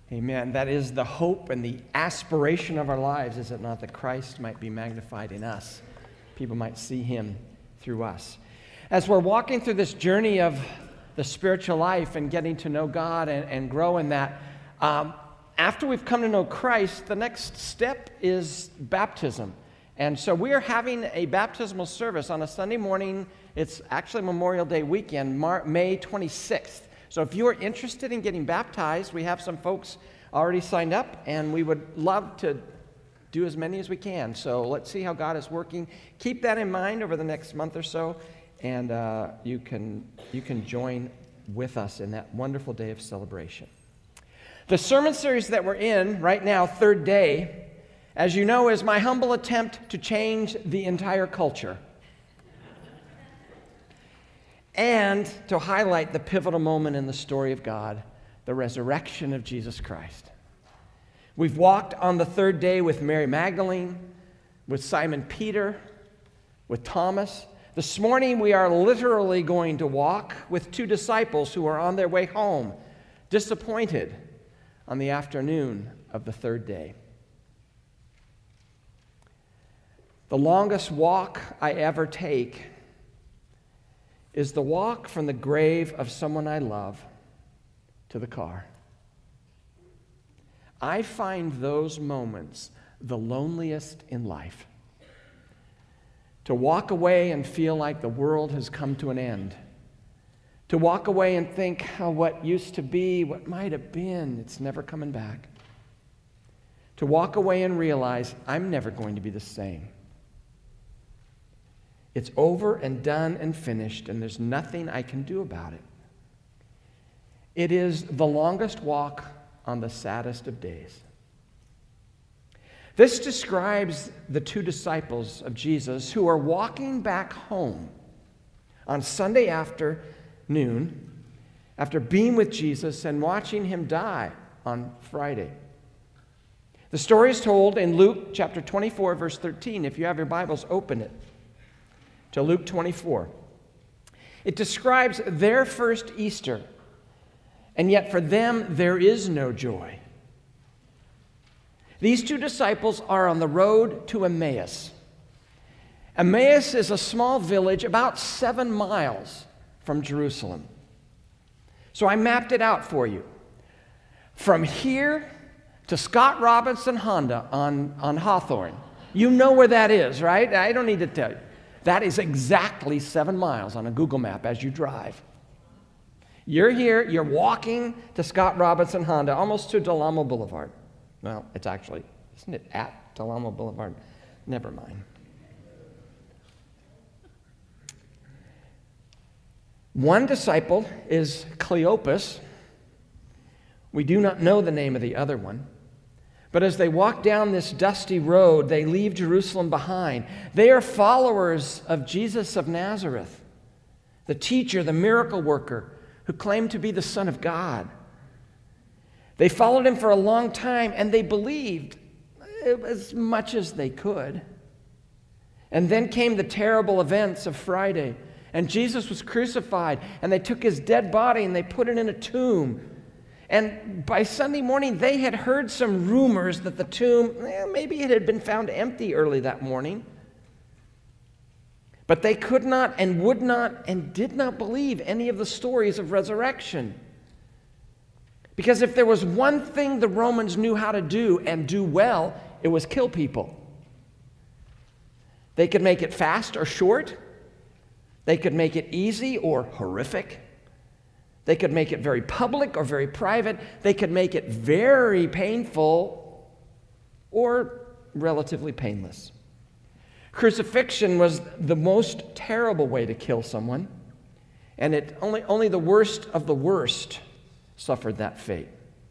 Amen. That is the hope and the aspiration of our lives, is it not? That Christ might be magnified in us. People might see him through us. As we're walking through this journey of the spiritual life and getting to know God and grow in that, after we've come to know Christ, the next step is baptism. And so we are having a baptismal service on a Sunday morning. It's actually Memorial Day weekend, May 26th. So if you are interested in getting baptized, we have some folks already signed up, and we would love to do as many as we can. So let's see how God is working. Keep that in mind over the next month or so, and you can join with us in that wonderful day of celebration. The sermon series that we're in right now, third day, as you know, is my humble attempt to change the entire culture and to highlight the pivotal moment in the story of God, the resurrection of Jesus Christ. We've walked on the third day with Mary Magdalene, with Simon Peter, with Thomas. This morning we are literally going to walk with two disciples who are on their way home, disappointed on the afternoon of the third day. The longest walk I ever take is the walk from the grave of someone I love to the car. I find those moments the loneliest in life. To walk away and feel like the world has come to an end. To walk away and think how what used to be, what might have been, it's never coming back. To walk away and realize I'm never going to be the same. It's over and done and finished, and there's nothing I can do about it. It is the longest walk on the saddest of days. This describes the two disciples of Jesus who are walking back home on Sunday afternoon after being with Jesus and watching him die on Friday. The story is told in Luke chapter 24, verse 13. If you have your Bibles, open it to Luke 24. It describes their first Easter, and yet for them there is no joy. These two disciples are on the road to Emmaus. Emmaus is a small village about 7 miles from Jerusalem. So I mapped it out for you. From here to Scott Robinson Honda on Hawthorne. You know where that is, right? I don't need to tell you. That is exactly 7 miles on a Google map as you drive. You're here, you're walking to Scott Robinson Honda, almost to Del Amo Boulevard. Well, it's actually, isn't it at Del Amo Boulevard? Never mind. One disciple is Cleopas. We do not know the name of the other one. But as they walk down this dusty road, they leave Jerusalem behind. They are followers of Jesus of Nazareth, the teacher, the miracle worker, who claimed to be the Son of God. They followed him for a long time, and they believed as much as they could. And then came the terrible events of Friday, and Jesus was crucified, and they took his dead body and they put it in a tomb. And by Sunday morning, they had heard some rumors that the tomb, maybe it had been found empty early that morning. But they could not and would not and did not believe any of the stories of resurrection. Because if there was one thing the Romans knew how to do and do well, it was kill people. They could make it fast or short. They could make it easy or horrific. They could make it very public or very private. They could make it very painful or relatively painless. Crucifixion was the most terrible way to kill someone, and only the worst of the worst suffered that fate.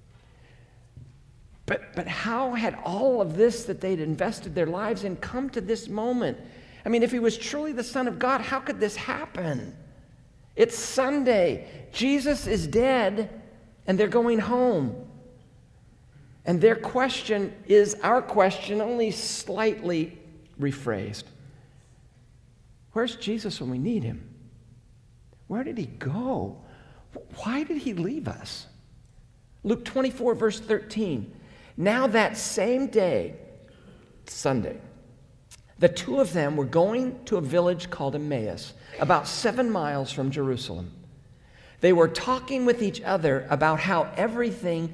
But how had all of this that they'd invested their lives in come to this moment? I mean, if he was truly the Son of God, how could this happen? It's Sunday. Jesus is dead, and they're going home. And their question is our question, only slightly rephrased. Where's Jesus when we need him? Where did he go? Why did he leave us? Luke 24, verse 13. Now that same day, Sunday, the two of them were going to a village called Emmaus, about 7 miles from Jerusalem. They were talking with each other about everything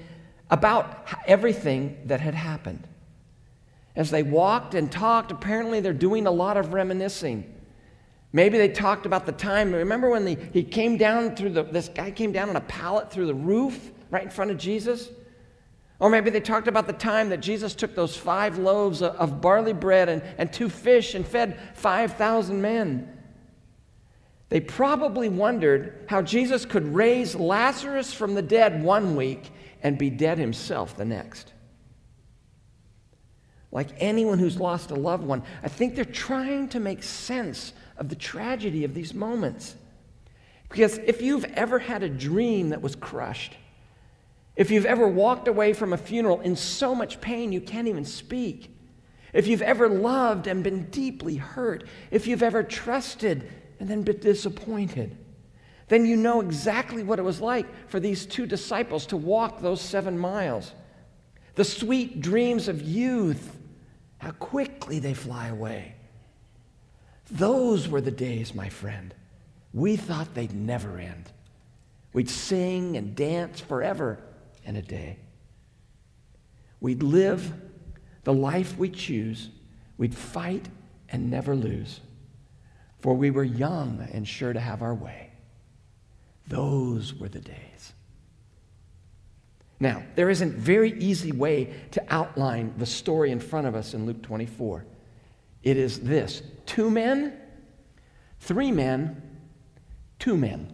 that had happened. As they walked and talked, apparently they're doing a lot of reminiscing. Maybe they talked about the time. Remember when he came down this guy came down on a pallet through the roof right in front of Jesus? Or maybe they talked about the time that Jesus took those 5 loaves of barley bread and 2 fish and fed 5,000 men. They probably wondered how Jesus could raise Lazarus from the dead one week and be dead himself the next. Like anyone who's lost a loved one, I think they're trying to make sense of the tragedy of these moments. Because if you've ever had a dream that was crushed, if you've ever walked away from a funeral in so much pain you can't even speak, if you've ever loved and been deeply hurt, if you've ever trusted and then been disappointed, then you know exactly what it was like for these 2 disciples to walk those 7 miles. The sweet dreams of youth, how quickly they fly away. Those were the days, my friend. We thought they'd never end. We'd sing and dance forever and a day. We'd live the life we choose. We'd fight and never lose. For we were young and sure to have our way. Those were the days. Now, there isn't a very easy way to outline the story in front of us in Luke 24. It is this: 2 men, 3 men, 2 men.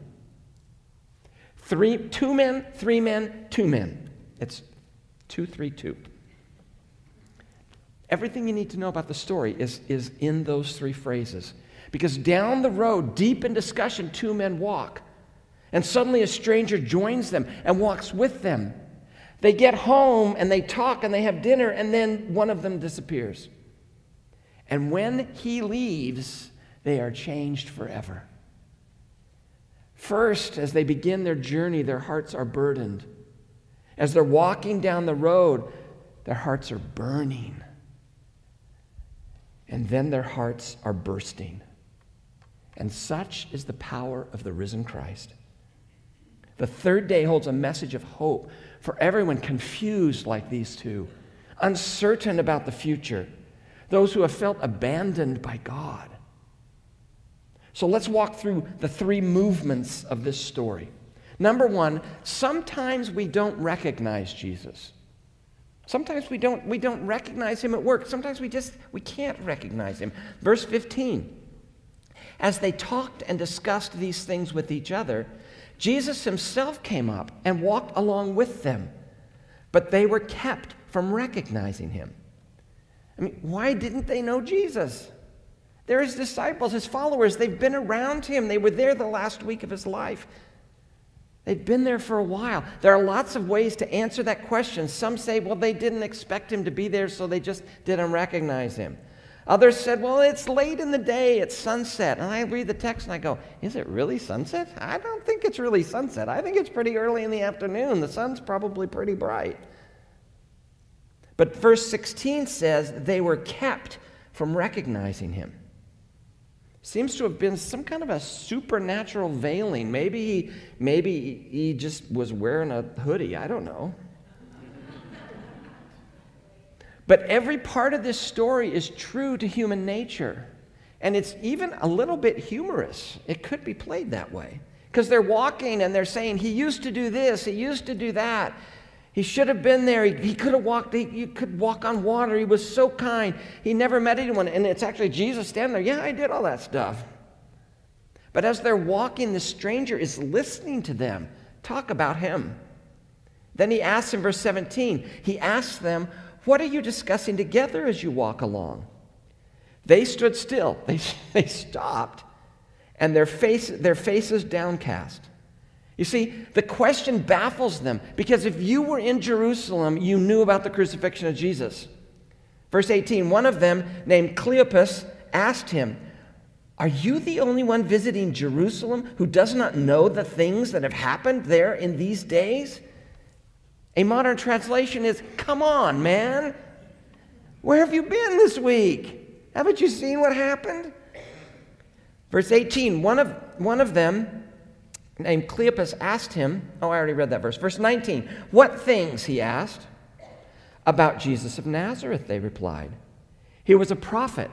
2 men, 3 men, 2 men. It's 2, 3, 2. Everything you need to know about the story is in those 3 phrases. Because down the road, deep in discussion, 2 men walk. And suddenly a stranger joins them and walks with them. They get home and they talk and they have dinner, and then one of them disappears. And when he leaves, they are changed forever. First, as they begin their journey, their hearts are burdened. As they're walking down the road, their hearts are burning. And then their hearts are bursting. And such is the power of the risen Christ. The 3rd day holds a message of hope for everyone confused like these 2, uncertain about the future, those who have felt abandoned by God. So let's walk through the 3 movements of this story. Number 1, sometimes we don't recognize Jesus. Sometimes we don't recognize him at work. Sometimes we can't recognize him. Verse 15. As they talked and discussed these things with each other, Jesus himself came up and walked along with them, but they were kept from recognizing him. I mean, why didn't they know Jesus? They're his disciples, his followers. They've been around him. They were there the last week of his life. They'd been there for a while. There are lots of ways to answer that question. Some say, well, they didn't expect him to be there, so they just didn't recognize him. Others said, well, it's late in the day, it's sunset. And I read the text and I go, is it really sunset? I don't think it's really sunset. I think it's pretty early in the afternoon. The sun's probably pretty bright. But verse 16 says they were kept from recognizing him. Seems to have been some kind of a supernatural veiling. Maybe he just was wearing a hoodie. I don't know. But every part of this story is true to human nature. And it's even a little bit humorous. It could be played that way. Because they're walking and they're saying, he used to do this, he used to do that. He should have been there. He could have walked. He could walk on water. He was so kind. He never met anyone. And it's actually Jesus standing there. Yeah, I did all that stuff. But as they're walking, the stranger is listening to them talk about him. Then he asks in verse 17, he asks them, what are you discussing together as you walk along? They stood still. They stopped, and their faces downcast. You see, the question baffles them, because if you were in Jerusalem, you knew about the crucifixion of Jesus. Verse 18, one of them, named Cleopas, asked him, are you the only one visiting Jerusalem who does not know the things that have happened there in these days? A modern translation is, come on, man. Where have you been this week? Haven't you seen what happened? Verse 18, one of them, named Cleopas, asked him, I already read that verse. Verse 19, what things, he asked. About Jesus of Nazareth, they replied. He was a prophet,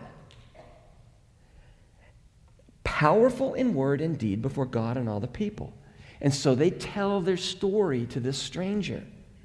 powerful in word and deed before God and all the people. And so they tell their story to this stranger.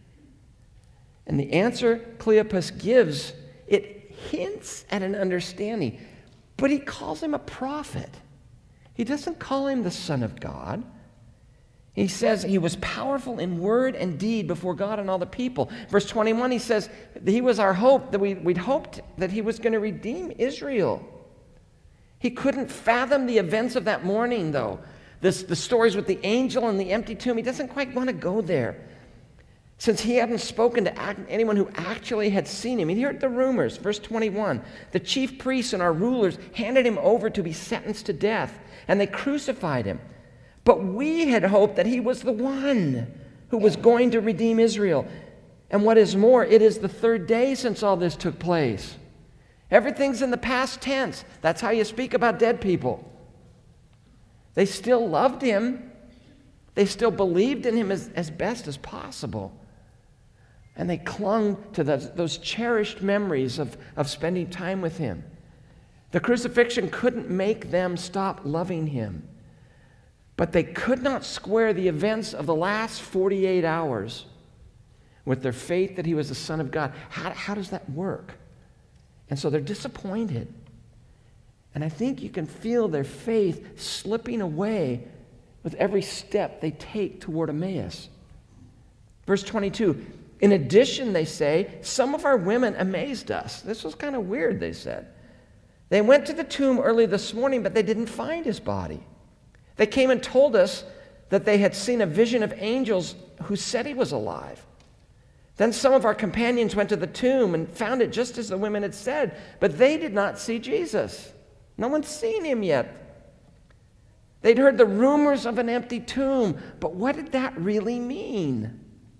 And the answer Cleopas gives, it hints at an understanding, but he calls him a prophet. He doesn't call him the Son of God. He says he was powerful in word and deed before God and all the people. Verse 21, he says he was our hope, that we'd hoped that he was going to redeem Israel. He couldn't fathom the events of that morning, though. The stories with the angel and the empty tomb, he doesn't quite want to go there. Since he hadn't spoken to anyone who actually had seen him. He heard the rumors. Verse 21, the chief priests and our rulers handed him over to be sentenced to death, and they crucified him. But we had hoped that he was the one who was going to redeem Israel. And what is more, it is the third day since all this took place. Everything's in the past tense. That's how you speak about dead people. They still loved him. They still believed in him as best as possible. And they clung to those cherished memories of spending time with him. The crucifixion couldn't make them stop loving him. But they could not square the events of the last 48 hours with their faith that he was the Son of God. How does that work? And so they're disappointed. And I think you can feel their faith slipping away with every step they take toward Emmaus. Verse 22, in addition, they say, some of our women amazed us. This was kind of weird, they said. They went to the tomb early this morning, but they didn't find his body. They came and told us that they had seen a vision of angels who said he was alive. Then some of our companions went to the tomb and found it just as the women had said, but they did not see Jesus. No one's seen him yet. They'd heard the rumors of an empty tomb, but what did that really mean?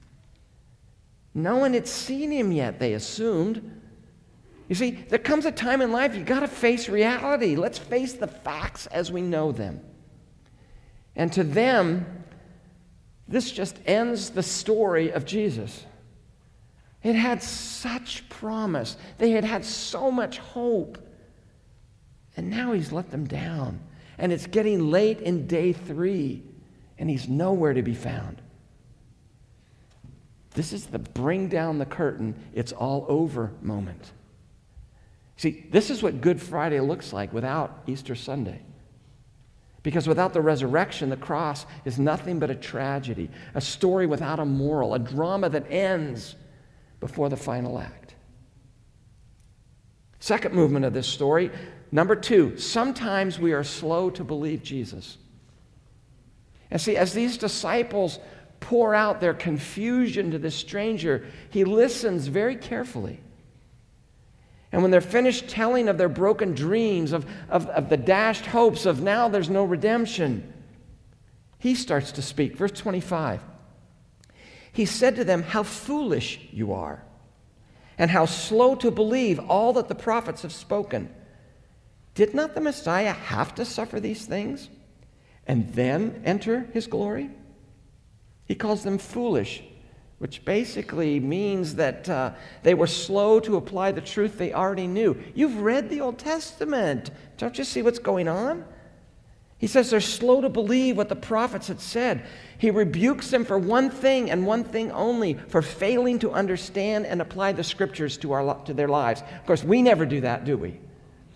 No one had seen him yet, they assumed. You see, there comes a time in life you've got to face reality. Let's face the facts as we know them. And to them, this just ends the story of Jesus. It had such promise. They had had so much hope. And now he's let them down. And it's getting late in day 3, and he's nowhere to be found. This is the bring down the curtain, it's all over moment. See, this is what Good Friday looks like without Easter Sunday. Because without the resurrection, the cross is nothing but a tragedy, a story without a moral, a drama that ends before the final act. Second movement of this story, number 2, sometimes we are slow to believe Jesus. And see, as these disciples pour out their confusion to this stranger, he listens very carefully. And when they're finished telling of their broken dreams, of the dashed hopes of now there's no redemption, he starts to speak. Verse 25. He said to them, how foolish you are, and how slow to believe all that the prophets have spoken. Did not the Messiah have to suffer these things and then enter his glory? He calls them foolish, which basically means that they were slow to apply the truth they already knew. You've read the Old Testament. Don't you see what's going on? He says they're slow to believe what the prophets had said. He rebukes them for one thing and one thing only, for failing to understand and apply the scriptures to their lives. Of course, we never do that, do we?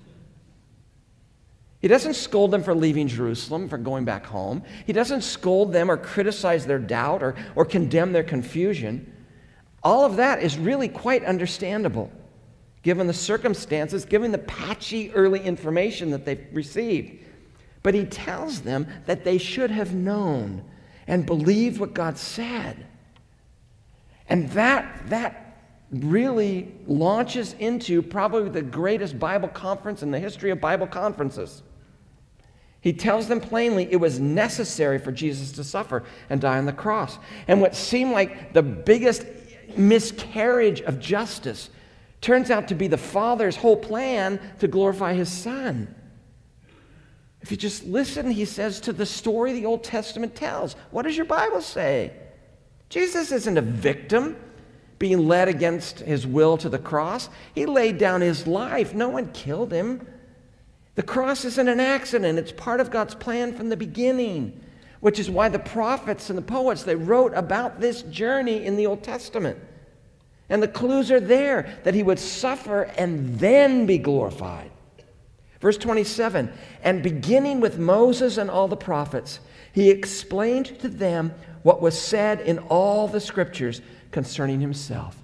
He doesn't scold them for leaving Jerusalem, for going back home. He doesn't scold them or criticize their doubt or condemn their confusion. All of that is really quite understandable, given the circumstances, given the patchy early information that they've received. But he tells them that they should have known and believed what God said. And that really launches into probably the greatest Bible conference in the history of Bible conferences. He tells them plainly it was necessary for Jesus to suffer and die on the cross. And what seemed like the biggest miscarriage of justice turns out to be the Father's whole plan to glorify his Son. If you just listen, he says, to the story the Old Testament tells. What does your Bible say? Jesus isn't a victim being led against his will to the cross. He laid down his life. No one killed him. The cross isn't an accident. It's part of God's plan from the beginning, which is why the prophets and the poets, they wrote about this journey in the Old Testament. And the clues are there that he would suffer and then be glorified. Verse 27, and beginning with Moses and all the prophets, he explained to them what was said in all the scriptures concerning himself.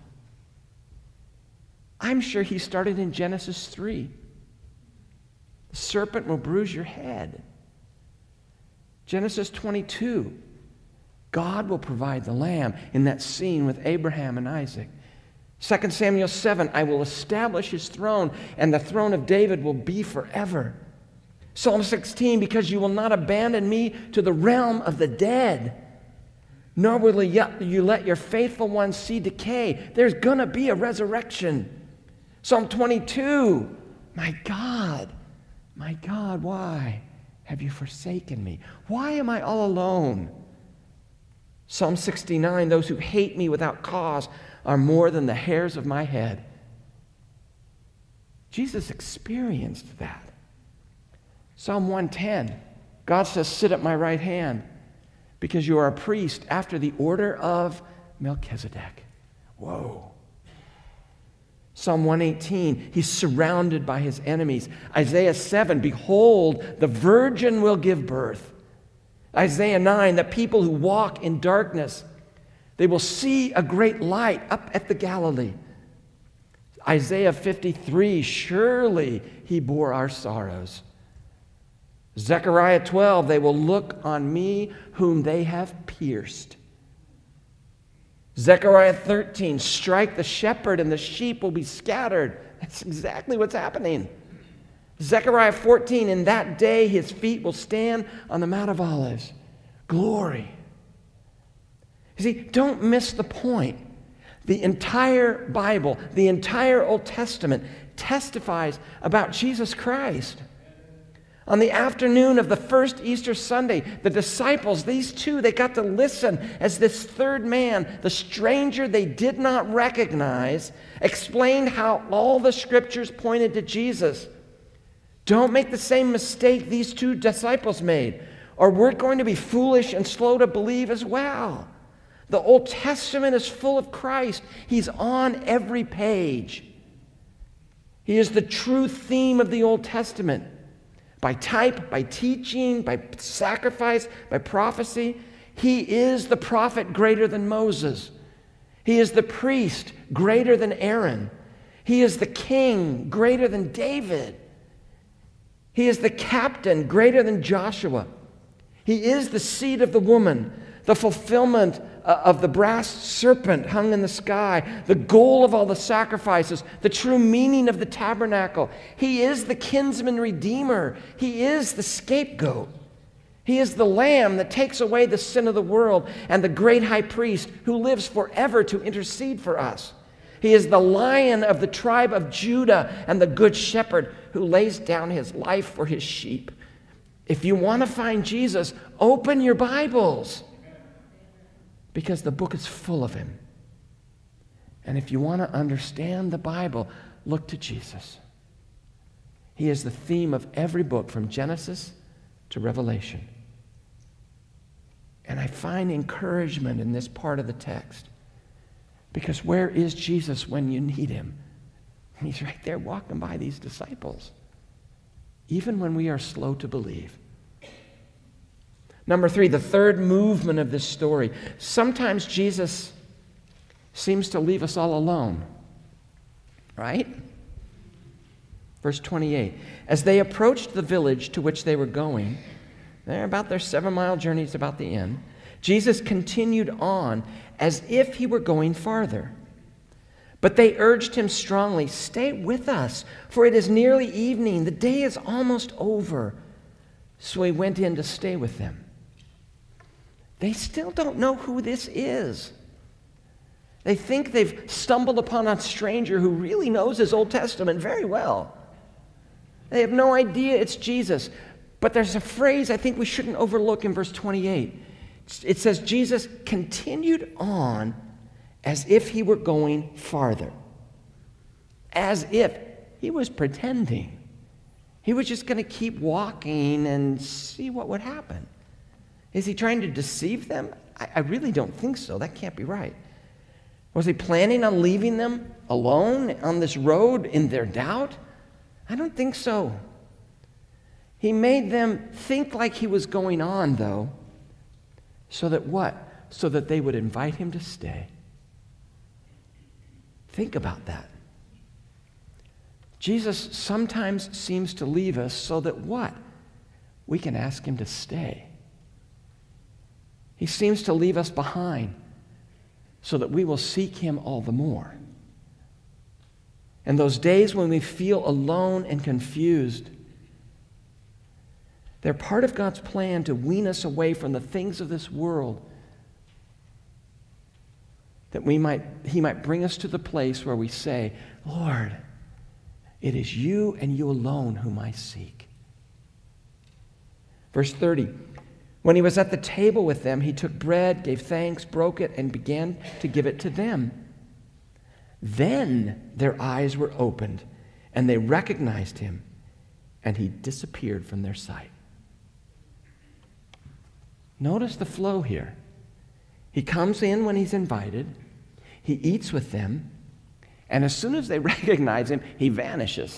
I'm sure he started in Genesis 3. The serpent will bruise your head. Genesis 22, God will provide the lamb in that scene with Abraham and Isaac. 2 Samuel 7, I will establish his throne, and the throne of David will be forever. Psalm 16, because you will not abandon me to the realm of the dead, nor will you let your faithful ones see decay. There's going to be a resurrection. Psalm 22, my God, why have you forsaken me? Why am I all alone? Psalm 69, those who hate me without cause are more than the hairs of my head. Jesus experienced that. Psalm 110, God says, sit at my right hand because you are a priest after the order of Melchizedek. Whoa. Psalm 118, he's surrounded by his enemies. Isaiah 7, behold, the virgin will give birth. Isaiah 9, the people who walk in darkness, they will see a great light up at the Galilee. Isaiah 53, surely he bore our sorrows. Zechariah 12, they will look on me whom they have pierced. Zechariah 13, strike the shepherd and the sheep will be scattered. That's exactly what's happening. Zechariah 14, in that day his feet will stand on the Mount of Olives. Glory. You see, don't miss the point. The entire Bible, the entire Old Testament testifies about Jesus Christ. On the afternoon of the first Easter Sunday, the disciples, these two, they got to listen as this third man, the stranger they did not recognize, explained how all the scriptures pointed to Jesus. Don't make the same mistake these two disciples made, or we're going to be foolish and slow to believe as well. The Old Testament is full of Christ. He's on every page. He is the true theme of the Old Testament. By type, by teaching, by sacrifice, by prophecy. He is the prophet greater than Moses. He is the priest greater than Aaron. He is the king greater than David. He is the captain greater than Joshua. He is the seed of the woman, the fulfillment of the brass serpent hung in the sky, the goal of all the sacrifices, the true meaning of the tabernacle. He is the kinsman redeemer. He is the scapegoat. He is the lamb that takes away the sin of the world and the great high priest who lives forever to intercede for us. He is the lion of the tribe of Judah and the good shepherd who lays down his life for his sheep. If you want to find Jesus, open your Bibles, because the book is full of him. And if you want to understand the Bible, look to Jesus. He is the theme of every book from Genesis to Revelation. And I find encouragement in this part of the text, because where is Jesus when you need him? And he's right there walking by these disciples, even when we are slow to believe. Number 3, the third movement of this story. Sometimes Jesus seems to leave us all alone, right? Verse 28, as they approached the village to which they were going, they're about their 7-mile journey, it's about the end, Jesus continued on as if he were going farther. But they urged him strongly, stay with us, for it is nearly evening. The day is almost over. So he went in to stay with them. They still don't know who this is. They think they've stumbled upon a stranger who really knows his Old Testament very well. They have no idea it's Jesus. But there's a phrase I think we shouldn't overlook in verse 28. It says, Jesus continued on as if he were going farther. As if he was pretending. He was just going to keep walking and see what would happen. Is he trying to deceive them? I really don't think so. That can't be right. Was he planning on leaving them alone on this road in their doubt? I don't think so. He made them think like he was going on, though, so that what? So that they would invite him to stay. Think about that. Jesus sometimes seems to leave us so that what? We can ask him to stay. He seems to leave us behind so that we will seek him all the more. And those days when we feel alone and confused, they're part of God's plan to wean us away from the things of this world, that he might bring us to the place where we say, Lord, it is you and you alone whom I seek. Verse 30, when he was at the table with them, he took bread, gave thanks, broke it, and began to give it to them. Then their eyes were opened, and they recognized him, and he disappeared from their sight. Notice the flow here. He comes in when he's invited. He eats with them. And as soon as they recognize him, he vanishes.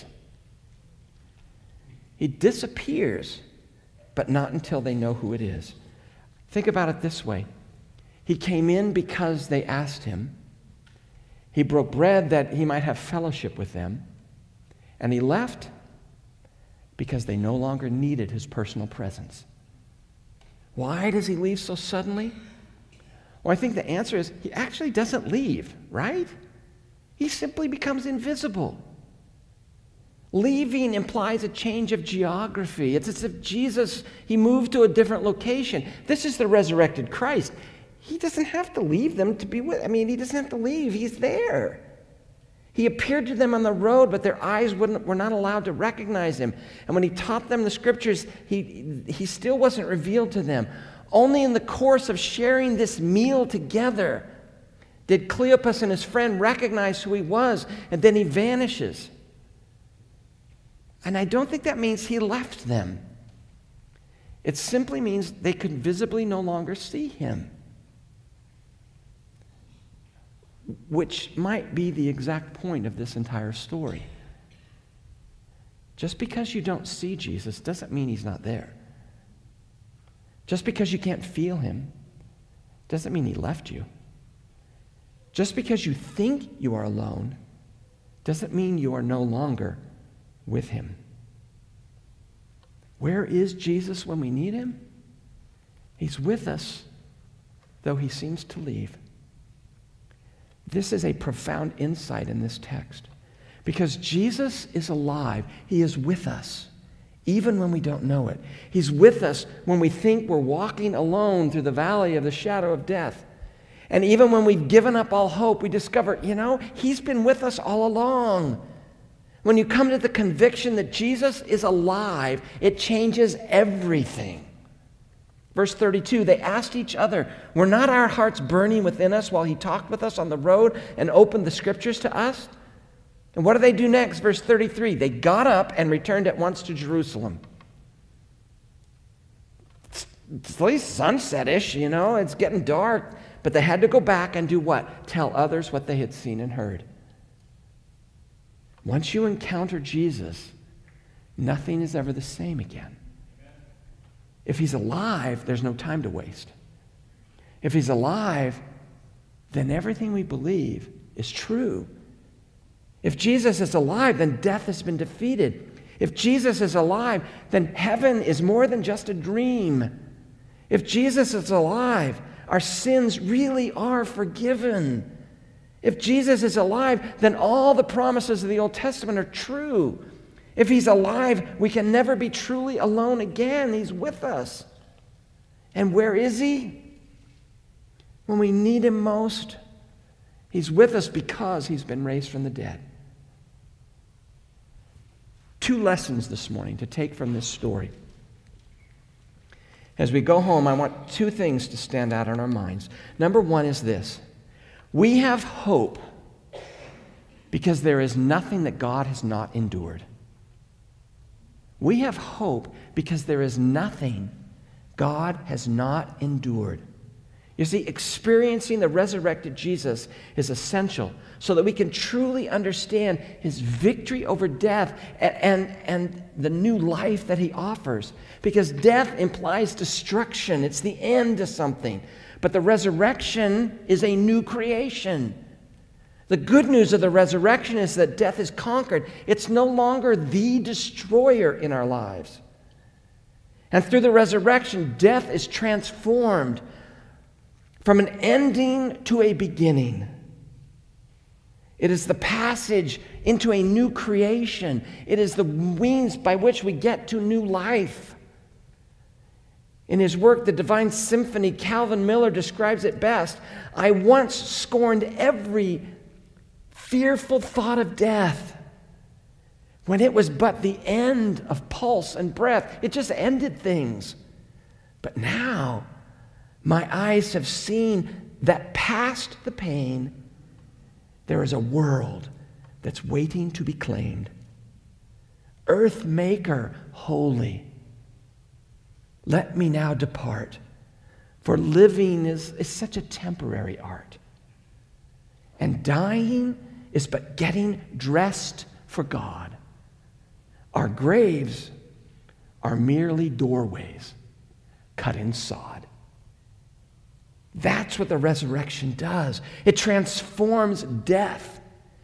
He disappears, but not until they know who it is. Think about it this way. He came in because they asked him. He broke bread that he might have fellowship with them. And he left because they no longer needed his personal presence. Why does he leave so suddenly? Well, I think the answer is he actually doesn't leave, right? He simply becomes invisible. Leaving implies a change of geography. It's as if Jesus, he moved to a different location. This is the resurrected Christ. He doesn't have to leave them to be with. He doesn't have to leave. He's there. He appeared to them on the road, but their eyes were not allowed to recognize him. And when he taught them the scriptures, he still wasn't revealed to them. Only in the course of sharing this meal together did Cleopas and his friend recognize who he was, and then he vanishes. And I don't think that means he left them. It simply means they could visibly no longer see him, which might be the exact point of this entire story. Just because you don't see Jesus doesn't mean he's not there. Just because you can't feel him doesn't mean he left you. Just because you think you are alone doesn't mean you are no longer with him. Where is Jesus when we need him? He's with us, though he seems to leave. This is a profound insight in this text. Because Jesus is alive, he is with us, even when we don't know it. He's with us when we think we're walking alone through the valley of the shadow of death. And even when we've given up all hope, we discover, he's been with us all along. When you come to the conviction that Jesus is alive, it changes everything. Verse 32, they asked each other, were not our hearts burning within us while he talked with us on the road and opened the scriptures to us? And what do they do next? Verse 33, they got up and returned at once to Jerusalem. It's at least sunset-ish, it's getting dark. But they had to go back and do what? Tell others what they had seen and heard. Once you encounter Jesus, nothing is ever the same again. If he's alive, there's no time to waste. If he's alive, then everything we believe is true. If Jesus is alive, then death has been defeated. If Jesus is alive, then heaven is more than just a dream. If Jesus is alive, our sins really are forgiven. If Jesus is alive, then all the promises of the Old Testament are true. If he's alive, we can never be truly alone again. He's with us. And where is he? When we need him most, he's with us because he's been raised from the dead. 2 lessons this morning to take from this story. As we go home, I want 2 things to stand out in our minds. Number 1 is this. We have hope because there is nothing that God has not endured. We have hope because there is nothing God has not endured. You see, experiencing the resurrected Jesus is essential so that we can truly understand his victory over death and the new life that he offers. Because death implies destruction. It's the end to something. But the resurrection is a new creation. The good news of the resurrection is that death is conquered. It's no longer the destroyer in our lives. And through the resurrection, death is transformed from an ending to a beginning. It is the passage into a new creation. It is the means by which we get to new life. In his work, The Divine Symphony, Calvin Miller describes it best. I once scorned every fearful thought of death when it was but the end of pulse and breath. It just ended things. But now, my eyes have seen that past the pain, there is a world that's waiting to be claimed. Earth maker, holy, let me now depart, for living is such a temporary art, and dying is but getting dressed for God. Our graves are merely doorways cut in sod. That's what the resurrection does. It transforms death.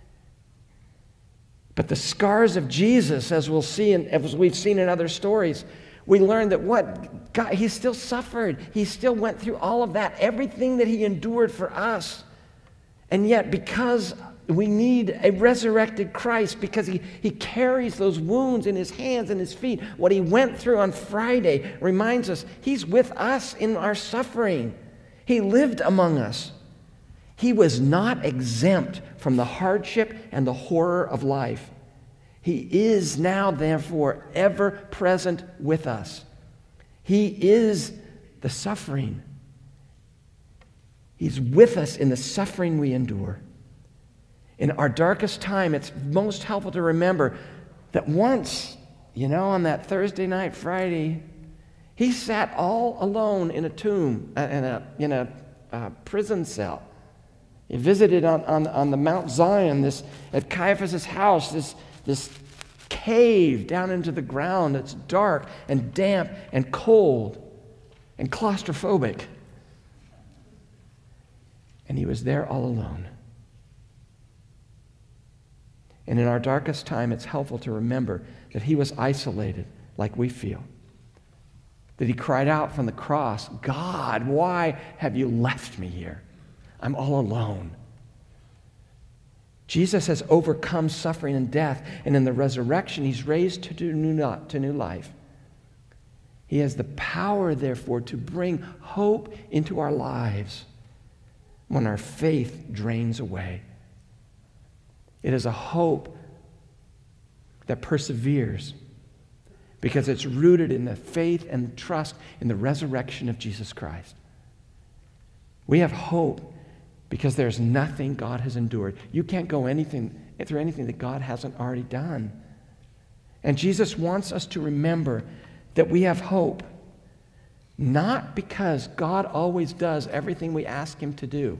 But the scars of Jesus, as we'll see, as we've seen in other stories, we learn that what? God, he still suffered. He still went through all of that, everything that he endured for us. And yet, because we need a resurrected Christ, because he carries those wounds in his hands and his feet, what he went through on Friday reminds us he's with us in our suffering. He lived among us. He was not exempt from the hardship and the horror of life. He is now, therefore, ever present with us. He is the suffering. He's with us in the suffering we endure. In our darkest time, it's most helpful to remember that once, on that Thursday night, Friday, he sat all alone in a tomb, in a prison cell. He visited on the Mount Zion, at Caiaphas' house, this cave down into the ground that's dark and damp and cold and claustrophobic. And he was there all alone. And in our darkest time, it's helpful to remember that he was isolated like we feel. That he cried out from the cross, God, why have you left me here? I'm all alone. Jesus has overcome suffering and death, and in the resurrection, he's raised to new life. He has the power, therefore, to bring hope into our lives when our faith drains away. It is a hope that perseveres because it's rooted in the faith and trust in the resurrection of Jesus Christ. We have hope because there's nothing God has endured. You can't go through anything that God hasn't already done. And Jesus wants us to remember that we have hope, not because God always does everything we ask him to do.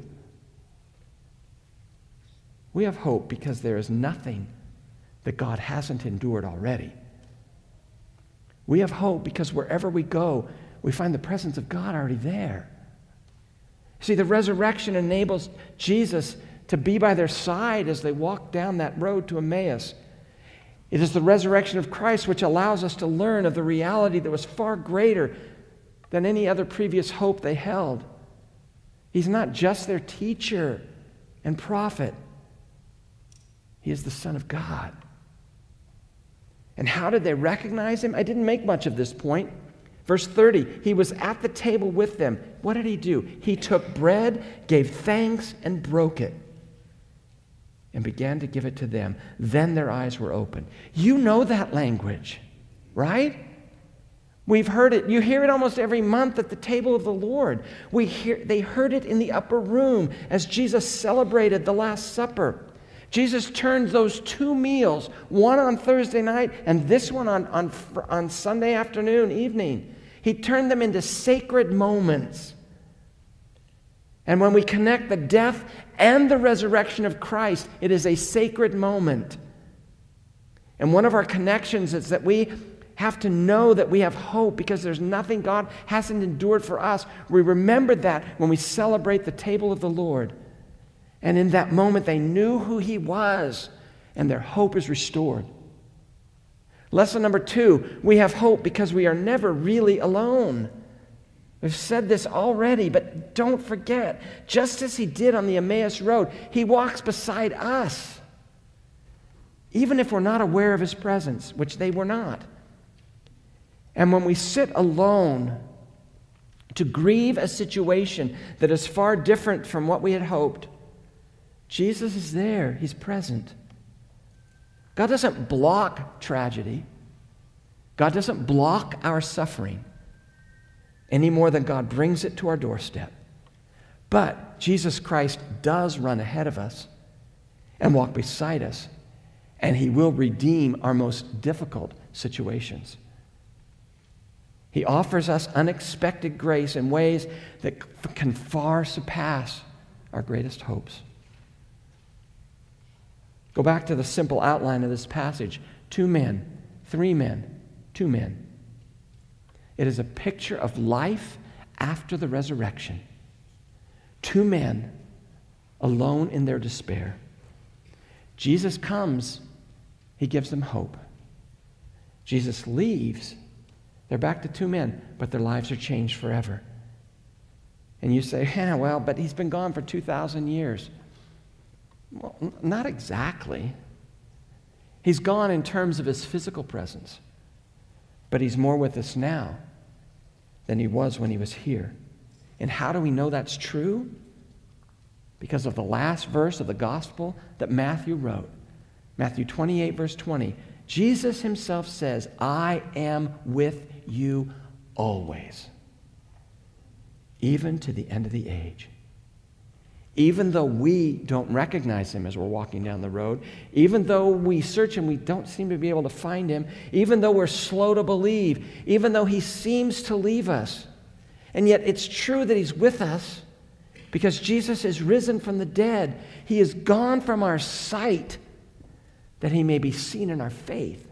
We have hope because there is nothing that God hasn't endured already. We have hope because wherever we go, we find the presence of God already there. See, the resurrection enables Jesus to be by their side as they walk down that road to Emmaus. It is the resurrection of Christ which allows us to learn of the reality that was far greater than any other previous hope they held. He's not just their teacher and prophet. He is the Son of God. And how did they recognize him? I didn't make much of this point. Verse 30, he was at the table with them. What did he do? He took bread, gave thanks, and broke it, and began to give it to them. Then their eyes were opened. You know that language, right? We've heard it. You hear it almost every month at the table of the Lord. They heard it in the upper room as Jesus celebrated the Last Supper. Jesus turned those two meals, one on Thursday night and this one on Sunday afternoon, evening. He turned them into sacred moments. And when we connect the death and the resurrection of Christ, it is a sacred moment. And one of our connections is that we have to know that we have hope because there's nothing God hasn't endured for us. We remember that when we celebrate the table of the Lord. And in that moment, they knew who he was, and their hope is restored. Lesson number 2, we have hope because we are never really alone. We've said this already, but don't forget, just as he did on the Emmaus Road, he walks beside us, even if we're not aware of his presence, which they were not. And when we sit alone to grieve a situation that is far different from what we had hoped, Jesus is there. He's present. God doesn't block tragedy. God doesn't block our suffering any more than God brings it to our doorstep. But Jesus Christ does run ahead of us and walk beside us, and he will redeem our most difficult situations. He offers us unexpected grace in ways that can far surpass our greatest hopes. Go back to the simple outline of this passage. 2 men, 3 men, 2 men. It is a picture of life after the resurrection. 2 men alone in their despair. Jesus comes, he gives them hope. Jesus leaves, they're back to 2 men, but their lives are changed forever. And you say, yeah, well, but he's been gone for 2,000 years. Well, not exactly. He's gone in terms of his physical presence, but he's more with us now than he was when he was here. And how do we know that's true? Because of the last verse of the gospel that Matthew wrote. Matthew 28, verse 20. Jesus himself says, I am with you always, even to the end of the age. Even though we don't recognize him as we're walking down the road, even though we search and we don't seem to be able to find him, even though we're slow to believe, even though he seems to leave us, and yet it's true that he's with us because Jesus is risen from the dead. He is gone from our sight that he may be seen in our faith.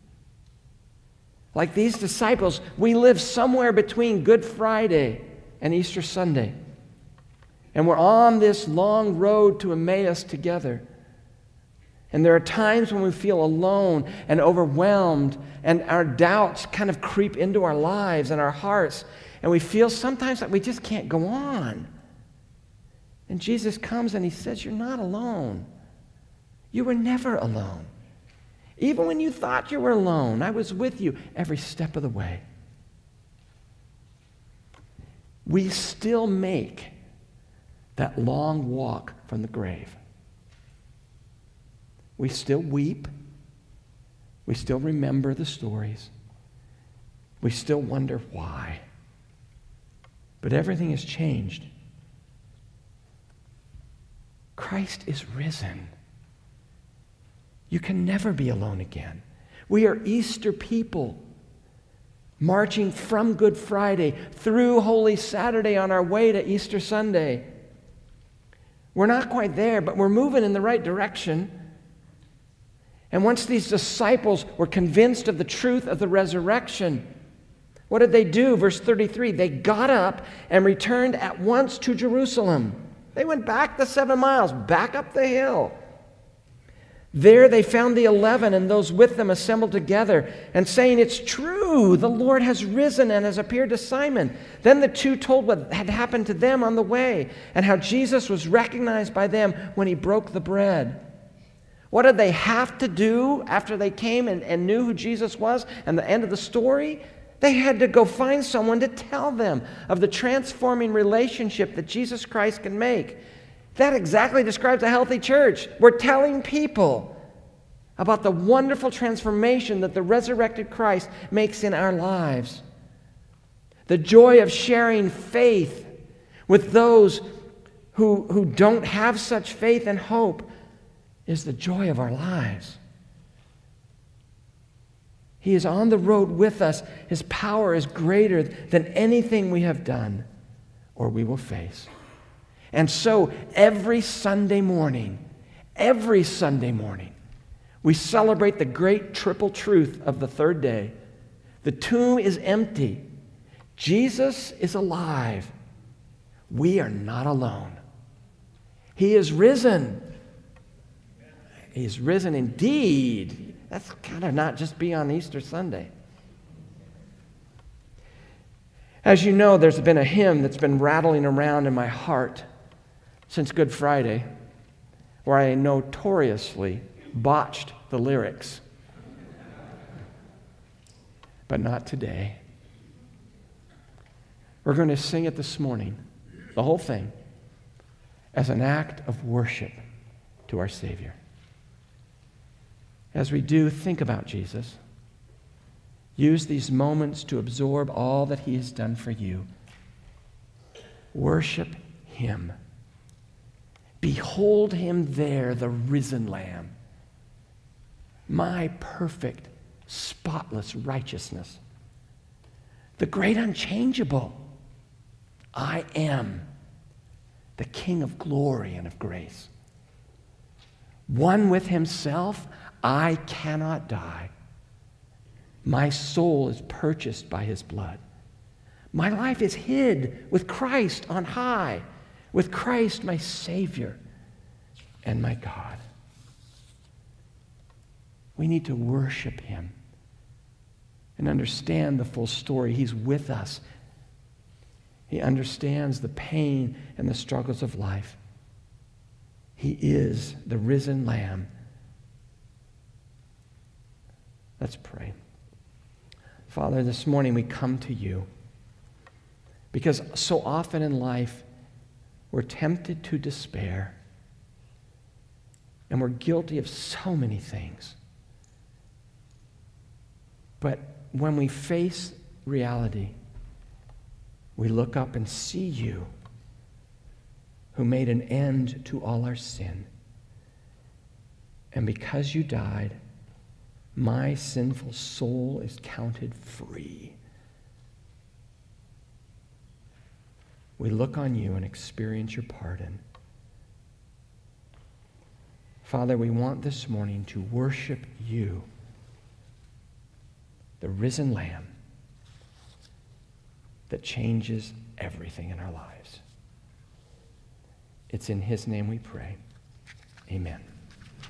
Like these disciples, we live somewhere between Good Friday and Easter Sunday. And we're on this long road to Emmaus together. And there are times when we feel alone and overwhelmed, and our doubts kind of creep into our lives and our hearts, and we feel sometimes that we just can't go on. And Jesus comes and he says, you're not alone. You were never alone. Even when you thought you were alone, I was with you every step of the way. We still make that long walk from the grave. We still weep. We still remember the stories. We still wonder why. But everything has changed. Christ is risen. You can never be alone again. We are Easter people, marching from Good Friday through Holy Saturday on our way to Easter Sunday. We're not quite there, but we're moving in the right direction. And once these disciples were convinced of the truth of the resurrection, what did they do? Verse 33, they got up and returned at once to Jerusalem. They went back the 7 miles, back up the hill. There they found the 11 and those with them assembled together and saying, it's true, the Lord has risen and has appeared to Simon. Then the 2 told what had happened to them on the way and how Jesus was recognized by them when he broke the bread. What did they have to do after they came and knew who Jesus was and the end of the story? They had to go find someone to tell them of the transforming relationship that Jesus Christ can make. That exactly describes a healthy church. We're telling people about the wonderful transformation that the resurrected Christ makes in our lives. The joy of sharing faith with those who don't have such faith and hope is the joy of our lives. He is on the road with us. His power is greater than anything we have done or we will face. And so every Sunday morning, we celebrate the great triple truth of the third day. The tomb is empty. Jesus is alive. We are not alone. He is risen. He is risen indeed. That's kind of not just be on Easter Sunday. As you know, there's been a hymn that's been rattling around in my heart since Good Friday, where I notoriously botched the lyrics. But not today. We're going to sing it this morning, the whole thing, as an act of worship to our Savior. As we do, think about Jesus. Use these moments to absorb all that He has done for you. Worship Him. Behold Him there, the risen Lamb. My perfect, spotless righteousness. The great unchangeable. I am the King of glory and of grace. One with Himself, I cannot die. My soul is purchased by His blood. My life is hid with Christ on high, with Christ my Savior and my God. We need to worship Him and understand the full story. He's with us. He understands the pain and the struggles of life. He is the risen Lamb. Let's pray. Father, this morning we come to You because so often in life we're tempted to despair and we're guilty of so many things. But when we face reality, we look up and see You, who made an end to all our sin. And because You died, my sinful soul is counted free. We look on You and experience Your pardon. Father, we want this morning to worship You, the risen Lamb that changes everything in our lives. It's in His name we pray. Amen.